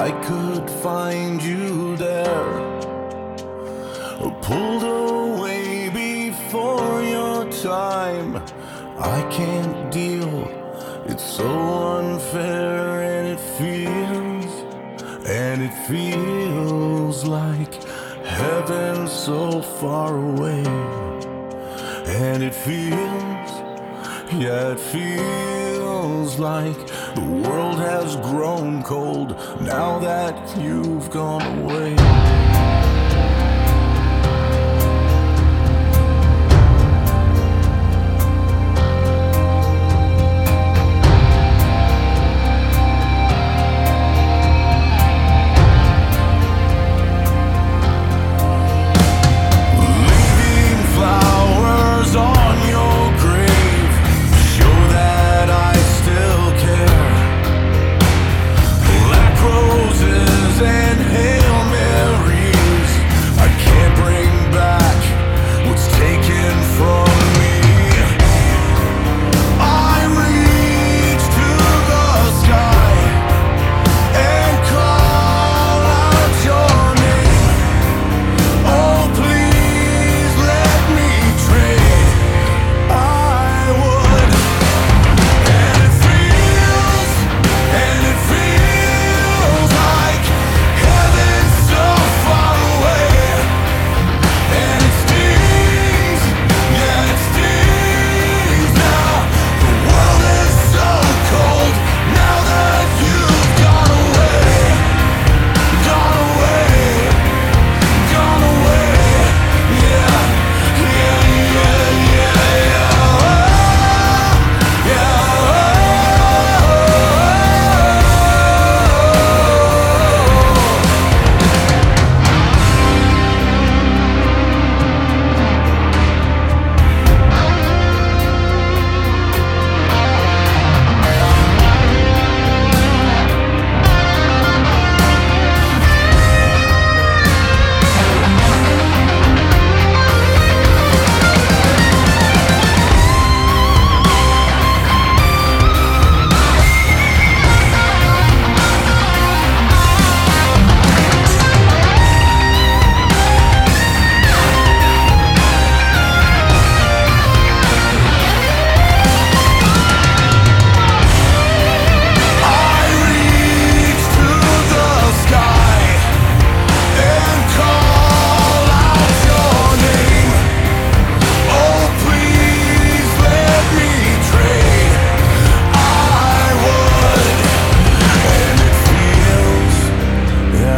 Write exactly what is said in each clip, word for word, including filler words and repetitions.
I could find you there, pulled away before your time. I can't deal, it's so unfair, and it feels, and it feels like heaven so far away. And it feels, yeah, it feels like the world has grown cold now that you've gone away.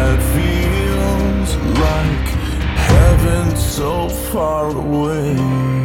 So far away.